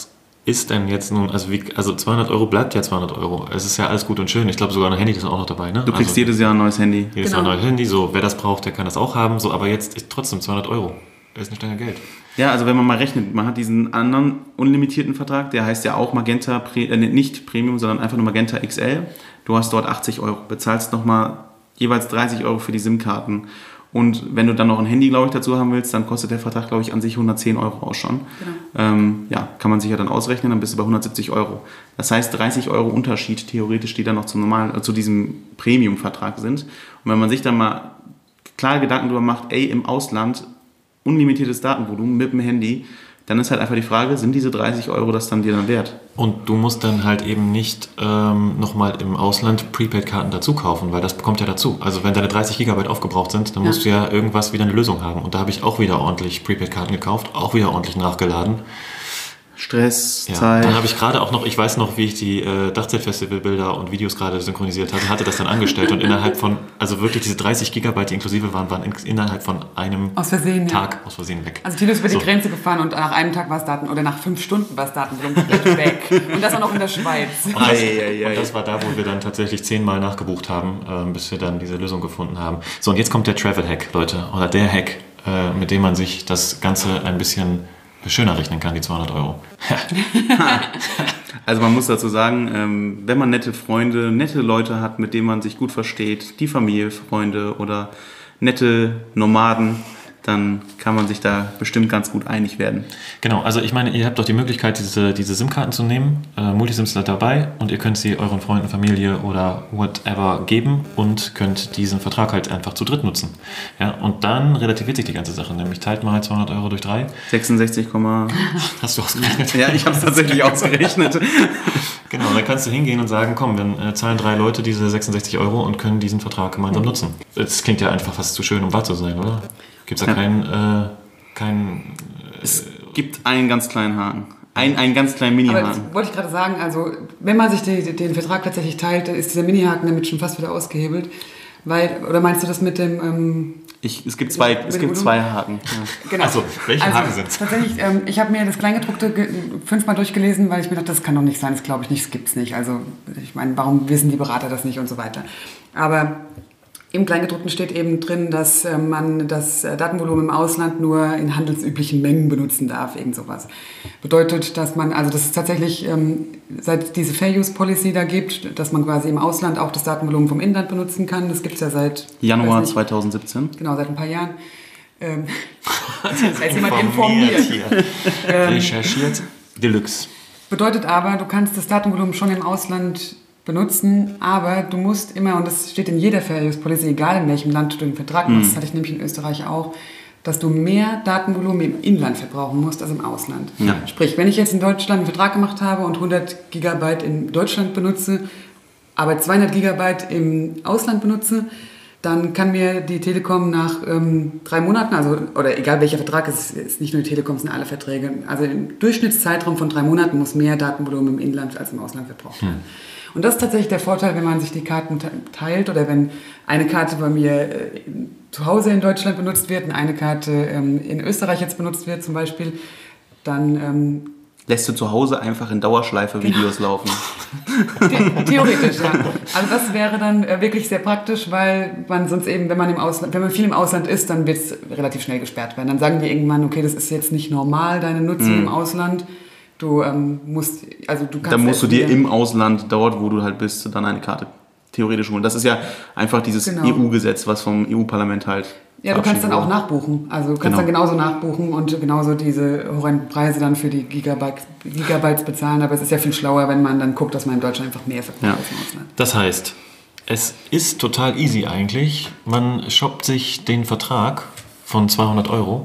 ist denn jetzt nun, also 200 Euro bleibt ja 200 Euro. Es ist ja alles gut und schön. Ich glaube, sogar ein Handy ist auch noch dabei, ne? Du kriegst jedes Jahr ein neues Handy. Jedes Jahr ein neues Handy, so, wer das braucht, der kann das auch haben, so, aber jetzt ist trotzdem 200 Euro. Das ist eine Stange Geld. Ja, also wenn man mal rechnet, man hat diesen anderen unlimitierten Vertrag, der heißt ja auch Magenta, nicht Premium, sondern einfach nur Magenta XL. Du hast dort 80 Euro, bezahlst nochmal jeweils 30 Euro für die SIM-Karten. Und wenn du dann noch ein Handy, glaube ich, dazu haben willst, dann kostet der Vertrag, glaube ich, an sich 110 Euro auch schon. Genau. Kann man sich ja dann ausrechnen, dann bist du bei 170 Euro. Das heißt, 30 Euro Unterschied theoretisch, die dann noch zu diesem Premium-Vertrag sind. Und wenn man sich dann mal klar Gedanken darüber macht, im Ausland unlimitiertes Datenvolumen mit dem Handy, dann ist halt einfach die Frage, sind diese 30 Euro das dann dir dann wert? Und du musst dann halt eben nicht nochmal im Ausland Prepaid-Karten dazu kaufen, weil das kommt ja dazu. Also wenn deine 30 Gigabyte aufgebraucht sind, dann musst du ja irgendwas wieder eine Lösung haben. Und da habe ich auch wieder ordentlich Prepaid-Karten gekauft, auch wieder ordentlich nachgeladen. Stress, Ja, Zeit. dann habe ich gerade auch noch, ich weiß noch, wie ich die Dachzelt-Festival-Bilder und Videos gerade synchronisiert hatte das dann angestellt und innerhalb von, also wirklich diese 30 Gigabyte, die inklusive waren innerhalb von einem Tag aus Versehen weg. Also Tilo ist über die Grenze gefahren und nach einem Tag war es Daten, oder nach 5 Stunden war es Datenvolumen komplett weg. Und das auch noch in der Schweiz. Und das war da, wo wir dann tatsächlich 10-mal nachgebucht haben, bis wir dann diese Lösung gefunden haben. So, und jetzt kommt der Travel-Hack, Leute, oder der Hack, mit dem man sich das Ganze ein bisschen schöner rechnen kann, die 200 Euro. Also man muss dazu sagen, wenn man nette Freunde, nette Leute hat, mit denen man sich gut versteht, die Familie, Freunde oder nette Nomaden, dann kann man sich da bestimmt ganz gut einig werden. Genau, also ich meine, ihr habt doch die Möglichkeit, diese SIM-Karten zu nehmen. Multisims sind dabei und ihr könnt sie euren Freunden, Familie oder whatever geben und könnt diesen Vertrag halt einfach zu dritt nutzen. Ja, und dann relativiert sich die ganze Sache, nämlich teilt mal 200 Euro durch 3. 66, Hast du ausgerechnet? Ja, ich habe es tatsächlich ausgerechnet. Genau, dann kannst du hingehen und sagen, komm, dann zahlen 3 Leute diese 66 Euro und können diesen Vertrag gemeinsam nutzen. Das klingt ja einfach fast zu schön, um wahr zu sein, oder? Gibt es da keinen... Es gibt einen ganz kleinen Haken. Einen ganz kleinen Mini-Haken. Aber das wollte ich gerade sagen, also wenn man sich den Vertrag tatsächlich teilt, ist dieser Mini-Haken damit schon fast wieder ausgehebelt. Oder meinst du das mit dem... Es gibt zwei Haken. Ja. Genau. Also, welche Haken sind es? Tatsächlich, ich habe mir das Kleingedruckte 5-mal durchgelesen, weil ich mir dachte, das kann doch nicht sein, das glaube ich nicht, das gibt es nicht. Also ich meine, warum wissen die Berater das nicht und so weiter. Aber im Kleingedruckten steht eben drin, dass man das Datenvolumen im Ausland nur in handelsüblichen Mengen benutzen darf, irgend sowas. Bedeutet, dass man, also das ist tatsächlich, seit diese Fair-Use-Policy da gibt, dass man quasi im Ausland auch das Datenvolumen vom Inland benutzen kann. Das gibt es ja seit... Januar 2017. Genau, seit ein paar Jahren. Da ist jemand informiert. Recherchiert. Deluxe. Bedeutet aber, du kannst das Datenvolumen schon im Ausland benutzen, aber du musst immer, und das steht in jeder Fair-Use-Policy, egal in welchem Land du den Vertrag machst, das hatte ich nämlich in Österreich auch, dass du mehr Datenvolumen im Inland verbrauchen musst als im Ausland. Ja. Sprich, wenn ich jetzt in Deutschland einen Vertrag gemacht habe und 100 Gigabyte in Deutschland benutze, aber 200 Gigabyte im Ausland benutze, dann kann mir die Telekom nach 3 Monaten, also oder egal welcher Vertrag, es ist nicht nur die Telekom, es sind alle Verträge, also im Durchschnittszeitraum von 3 Monaten muss mehr Datenvolumen im Inland als im Ausland verbraucht werden. Und das ist tatsächlich der Vorteil, wenn man sich die Karten teilt oder wenn eine Karte bei mir zu Hause in Deutschland benutzt wird und eine Karte in Österreich jetzt benutzt wird zum Beispiel, dann... lässt du zu Hause einfach in Dauerschleife Videos laufen. Theoretisch, ja. Also das wäre dann wirklich sehr praktisch, weil man sonst eben, wenn man viel im Ausland ist, dann wird es relativ schnell gesperrt werden. Dann sagen die irgendwann, okay, das ist jetzt nicht normal, deine Nutzung im Ausland. Du musst, also du kannst... Dann musst du dir im Ausland, dort wo du halt bist, dann eine Karte theoretisch holen. Das ist ja einfach dieses EU-Gesetz, was vom EU-Parlament halt... Ja, du kannst dann auch nachbuchen. Also du kannst dann genauso nachbuchen und genauso diese horrenden Preise dann für die Gigabytes bezahlen. Aber es ist ja viel schlauer, wenn man dann guckt, dass man in Deutschland einfach mehr verbraucht als im Ausland. Das heißt, es ist total easy eigentlich. Man shoppt sich den Vertrag von 200 Euro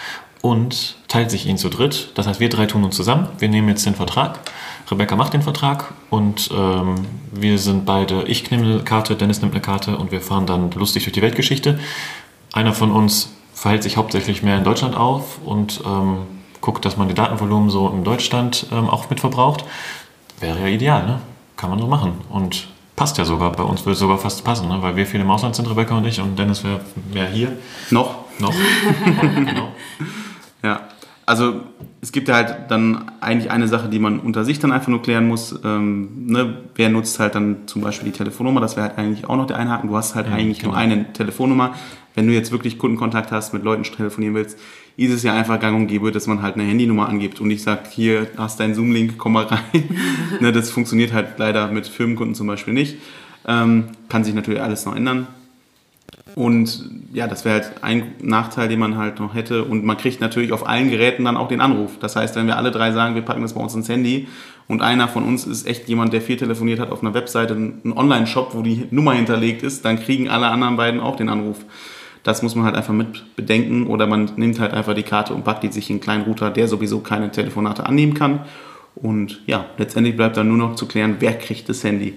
und teilt sich ihn zu dritt. Das heißt, wir 3 tun uns zusammen. Wir nehmen jetzt den Vertrag. Rebecca macht den Vertrag und wir sind beide, ich nehme eine Karte, Dennis nimmt eine Karte und wir fahren dann lustig durch die Weltgeschichte. Einer von uns verhält sich hauptsächlich mehr in Deutschland auf und guckt, dass man die Datenvolumen so in Deutschland auch mit verbraucht. Wäre ja ideal, ne? Kann man so machen. Und passt ja sogar. Bei uns würde es sogar fast passen, ne? Weil wir viel im Ausland sind, Rebecca und ich, und Dennis wäre mehr hier. Noch. Genau. Ja. Also es gibt ja halt dann eigentlich eine Sache, die man unter sich dann einfach nur klären muss. Wer nutzt halt dann zum Beispiel die Telefonnummer? Das wäre halt eigentlich auch noch der Einhaken. Du hast halt eigentlich nur eine Telefonnummer. Wenn du jetzt wirklich Kundenkontakt hast, mit Leuten telefonieren willst, ist es ja einfach gang und gäbe, dass man halt eine Handynummer angibt und ich sage, hier hast deinen Zoom-Link, komm mal rein. Das funktioniert halt leider mit Firmenkunden zum Beispiel nicht. Kann sich natürlich alles noch ändern. Und ja, das wäre halt ein Nachteil, den man halt noch hätte. Und man kriegt natürlich auf allen Geräten dann auch den Anruf. Das heißt, wenn wir alle drei sagen, wir packen das bei uns ins Handy und einer von uns ist echt jemand, der viel telefoniert hat auf einer Webseite, ein Online-Shop, wo die Nummer hinterlegt ist, dann kriegen alle anderen beiden auch den Anruf. Das muss man halt einfach mit bedenken oder man nimmt halt einfach die Karte und packt die sich in einen kleinen Router, der sowieso keine Telefonate annehmen kann. Und ja, letztendlich bleibt dann nur noch zu klären, wer kriegt das Handy.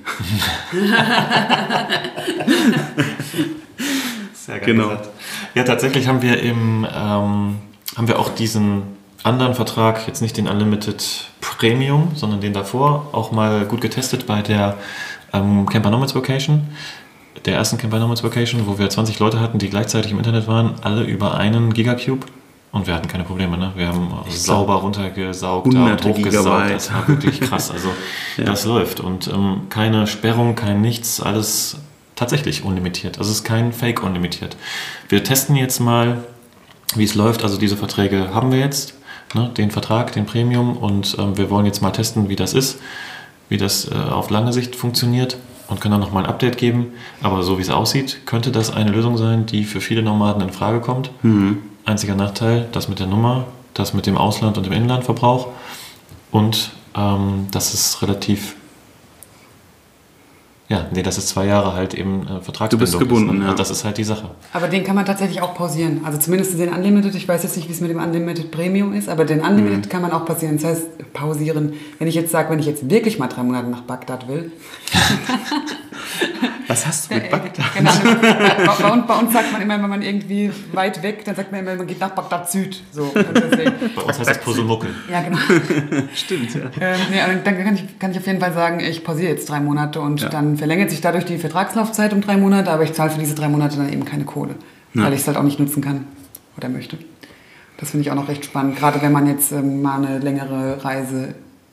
Sehr geil gesagt. Ja, tatsächlich haben wir auch diesen anderen Vertrag, jetzt nicht den Unlimited Premium, sondern den davor, auch mal gut getestet bei der Camper Nomads Vacation. Der ersten Camper Nomads Vacation, wo wir 20 Leute hatten, die gleichzeitig im Internet waren, alle über einen Gigacube. Und wir hatten keine Probleme, ne? Wir haben sauber runtergesaugt, hochgesaugt. Das war wirklich krass. Also das läuft. Und keine Sperrung, kein nichts, alles tatsächlich unlimitiert. Also es ist kein Fake unlimitiert. Wir testen jetzt mal, wie es läuft. Also diese Verträge haben wir jetzt, ne? Den Vertrag, den Premium. Und wir wollen jetzt mal testen, wie das ist, wie das auf lange Sicht funktioniert. Und können dann nochmal ein Update geben. Aber so wie es aussieht, könnte das eine Lösung sein, die für viele Nomaden in Frage kommt. Einziger Nachteil, das mit der Nummer, das mit dem Ausland- und dem Inlandverbrauch. Und das ist relativ... das ist 2 Jahre halt eben Vertragsbindung. Du bist gebunden, ja. Das ist halt die Sache. Aber den kann man tatsächlich auch pausieren. Also zumindest den Unlimited, ich weiß jetzt nicht, wie es mit dem Unlimited Premium ist, aber den Unlimited kann man auch pausieren. Das heißt, pausieren, wenn ich jetzt sage, wenn ich jetzt wirklich mal 3 Monate nach Bagdad will. Was hast du mit Bagdad? Genau, bei uns sagt man immer, wenn man irgendwie weit weg, dann sagt man immer, man geht nach Bagdad Süd. So, bei uns heißt das Puzzlemuckel. Ja, genau. Stimmt, ja. Dann kann ich auf jeden Fall sagen, ich pausiere jetzt 3 Monate und dann verlängert sich dadurch die Vertragslaufzeit um 3 Monate, aber ich zahle für diese 3 Monate dann eben keine Kohle, weil ich es halt auch nicht nutzen kann oder möchte. Das finde ich auch noch recht spannend, gerade wenn man jetzt mal eine längere Reise,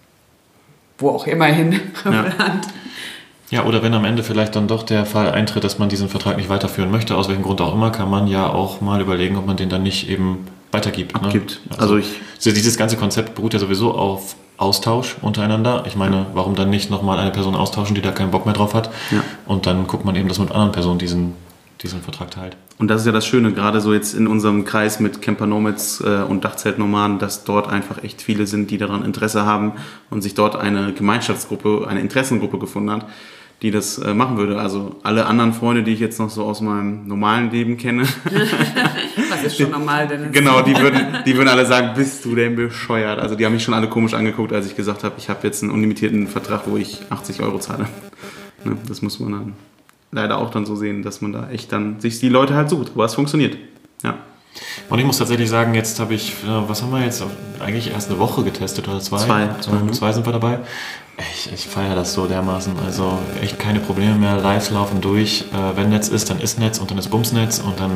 wo auch immer hin, plant. Ja, oder wenn am Ende vielleicht dann doch der Fall eintritt, dass man diesen Vertrag nicht weiterführen möchte, aus welchem Grund auch immer, kann man ja auch mal überlegen, ob man den dann nicht eben weitergibt. Abgibt. Ne? Also dieses ganze Konzept beruht ja sowieso auf Austausch untereinander. Ich meine, warum dann nicht nochmal eine Person austauschen, die da keinen Bock mehr drauf hat? Ja. Und dann guckt man eben, dass man mit anderen Personen diesen Vertrag teilt. Und das ist ja das Schöne, gerade so jetzt in unserem Kreis mit Camper Nomads und Dachzeltnomaden, dass dort einfach echt viele sind, die daran Interesse haben und sich dort eine Gemeinschaftsgruppe, eine Interessengruppe gefunden hat, die das machen würde. Also alle anderen Freunde, die ich jetzt noch so aus meinem normalen Leben kenne. Was ist schon normal, Dennis? Genau, die würden alle sagen, bist du denn bescheuert? Also die haben mich schon alle komisch angeguckt, als ich gesagt habe, ich habe jetzt einen unlimitierten Vertrag, wo ich 80 € zahle. Ne, das muss man dann leider auch dann so sehen, dass man da echt dann sich die Leute halt sucht. Aber es funktioniert. Ja. Und ich muss tatsächlich sagen, jetzt habe ich, was haben wir jetzt? Eigentlich erst eine Woche getestet oder 2. 2 sind wir dabei. Ich feiere das so dermaßen. Also echt keine Probleme mehr. Lives laufen durch. Wenn Netz ist, dann ist Netz und dann ist Bumsnetz und dann...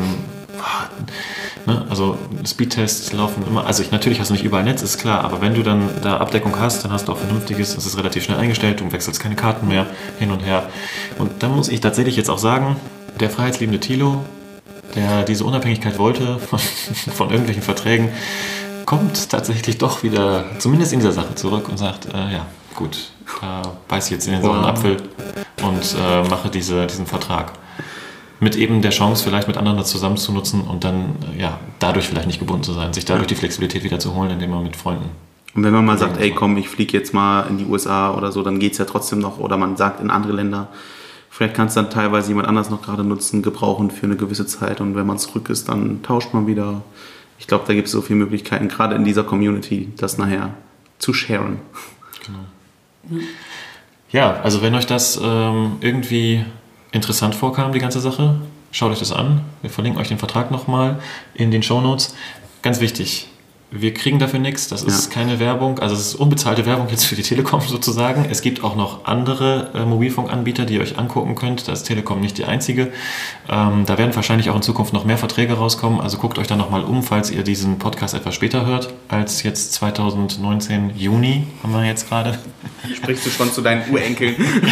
Ne? Also Speedtests laufen immer. Also natürlich hast du nicht überall Netz, ist klar. Aber wenn du dann da Abdeckung hast, dann hast du auch vernünftiges. Das ist relativ schnell eingestellt. Du wechselst keine Karten mehr hin und her. Und dann muss ich tatsächlich jetzt auch sagen, der freiheitsliebende Thilo, der diese Unabhängigkeit wollte von irgendwelchen Verträgen, kommt tatsächlich doch wieder, zumindest in dieser Sache, zurück und sagt, ja, gut, da beiß ich jetzt in den sauren Apfel und mache diesen Vertrag. Mit eben der Chance, vielleicht mit anderen das zusammen zu nutzen und dann dadurch vielleicht nicht gebunden zu sein, sich dadurch die Flexibilität wieder zu holen, indem man mit Freunden... Und wenn man mal sagt, ey komm, ich fliege jetzt mal in die USA oder so, dann geht es ja trotzdem noch. Oder man sagt in andere Länder, vielleicht kann es dann teilweise jemand anders noch gerade nutzen, gebrauchen für eine gewisse Zeit. Und wenn man zurück ist, dann tauscht man wieder. Ich glaube, da gibt es so viele Möglichkeiten, gerade in dieser Community, das nachher zu sharen. Genau. Ja, also wenn euch das irgendwie interessant vorkam, die ganze Sache, schaut euch das an. Wir verlinken euch den Vertrag nochmal in den Shownotes. Ganz wichtig, Wir kriegen dafür nichts, das ist keine Werbung, also es ist unbezahlte Werbung jetzt für die Telekom sozusagen. Es gibt auch noch andere Mobilfunkanbieter, die ihr euch angucken könnt, da ist Telekom nicht die einzige. Da werden wahrscheinlich auch in Zukunft noch mehr Verträge rauskommen, also guckt euch da nochmal um, falls ihr diesen Podcast etwas später hört, als jetzt 2019 Juni haben wir jetzt gerade. Sprichst du schon zu deinen Urenkeln?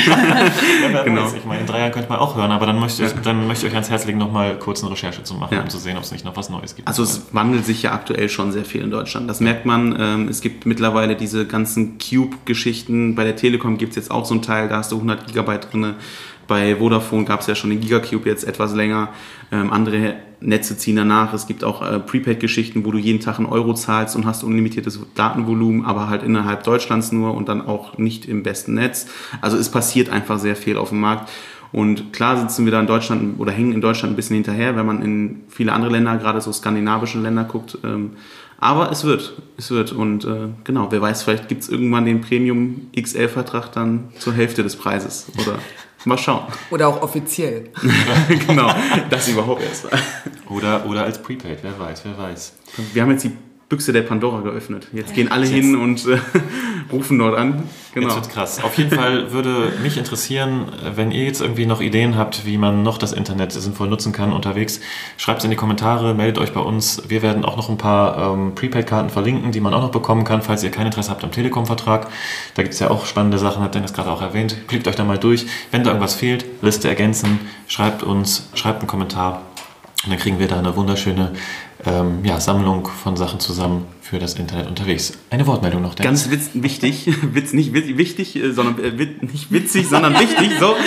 Ja, genau. Ich meine, in 3 Jahren könnt ihr auch hören, aber dann möchte ich euch ans Herz legen, nochmal kurz eine Recherche zu machen, um zu sehen, ob es nicht noch was Neues gibt. Also es wandelt sich ja aktuell schon sehr viel in Deutschland. Das merkt man. Es gibt mittlerweile diese ganzen Cube-Geschichten. Bei der Telekom gibt es jetzt auch so einen Teil, da hast du 100 Gigabyte drin. Bei Vodafone gab es ja schon den Gigacube jetzt etwas länger. Andere Netze ziehen danach. Es gibt auch Prepaid-Geschichten, wo du jeden Tag 1 Euro zahlst und hast unlimitiertes Datenvolumen, aber halt innerhalb Deutschlands nur und dann auch nicht im besten Netz. Also es passiert einfach sehr viel auf dem Markt. Und klar sitzen wir da in Deutschland oder hängen in Deutschland ein bisschen hinterher, wenn man in viele andere Länder, gerade so skandinavische Länder guckt. Aber es wird. Und genau, wer weiß, vielleicht gibt es irgendwann den Premium XL-Vertrag dann zur Hälfte des Preises. Oder mal schauen. Oder auch offiziell. Genau, das überhaupt erst. Oder als Prepaid, wer weiß. Wir haben jetzt die Büchse der Pandora geöffnet. Jetzt gehen alle hin und rufen dort an. Genau. Jetzt wird krass. Auf jeden Fall würde mich interessieren, wenn ihr jetzt irgendwie noch Ideen habt, wie man noch das Internet sinnvoll nutzen kann unterwegs, schreibt es in die Kommentare, meldet euch bei uns. Wir werden auch noch ein paar Prepaid-Karten verlinken, die man auch noch bekommen kann, falls ihr kein Interesse habt am Telekom-Vertrag. Da gibt es ja auch spannende Sachen, hat Dennis gerade auch erwähnt. Klickt euch da mal durch. Wenn da irgendwas fehlt, Liste ergänzen, schreibt uns, schreibt einen Kommentar. Und dann kriegen wir da eine wunderschöne Sammlung von Sachen zusammen für das Internet unterwegs. Eine Wortmeldung noch, Dennis. Ganz wichtig, nicht wichtig, sondern nicht witzig, sondern wichtig. So.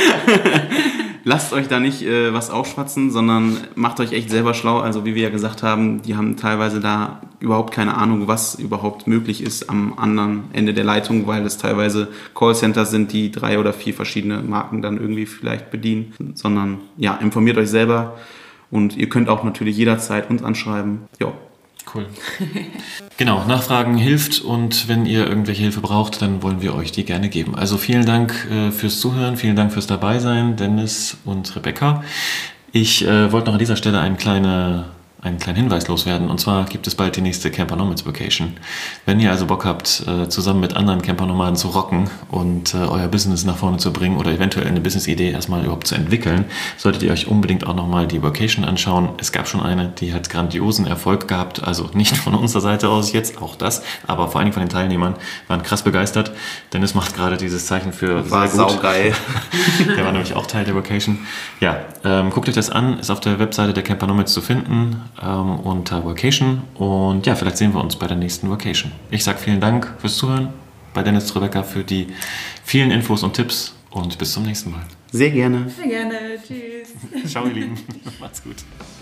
Lasst euch da nicht was aufschwatzen, sondern macht euch echt selber schlau. Also wie wir ja gesagt haben, die haben teilweise da überhaupt keine Ahnung, was überhaupt möglich ist am anderen Ende der Leitung, weil es teilweise Callcenters sind, die 3 oder 4 verschiedene Marken dann irgendwie vielleicht bedienen. Sondern ja, informiert euch selber. Und ihr könnt auch natürlich jederzeit uns anschreiben. Ja. Cool. Genau, Nachfragen hilft und wenn ihr irgendwelche Hilfe braucht, dann wollen wir euch die gerne geben. Also vielen Dank fürs Zuhören, vielen Dank fürs Dabeisein, Dennis und Rebecca. Ich wollte noch an dieser Stelle einen kleinen Hinweis loswerden. Und zwar gibt es bald die nächste Camper Nomads Vacation. Wenn ihr also Bock habt, zusammen mit anderen Camper-Nomaden zu rocken und euer Business nach vorne zu bringen oder eventuell eine Business-Idee erstmal überhaupt zu entwickeln, solltet ihr euch unbedingt auch nochmal die Vacation anschauen. Es gab schon eine, die hat grandiosen Erfolg gehabt. Also nicht von unserer Seite aus jetzt, auch das, aber vor allem von den Teilnehmern, waren krass begeistert. Dennis macht gerade dieses Zeichen für war sehr gut. Saugeil. Der war nämlich auch Teil der Vacation. Ja, guckt euch das an, ist auf der Webseite der Camper Nomads zu finden. Unter Vacation und ja, vielleicht sehen wir uns bei der nächsten Vacation. Ich sage vielen Dank fürs Zuhören, bei Dennis Rebecca für die vielen Infos und Tipps und bis zum nächsten Mal. Sehr gerne. Sehr gerne. Tschüss. Ciao, ihr Lieben. Macht's gut.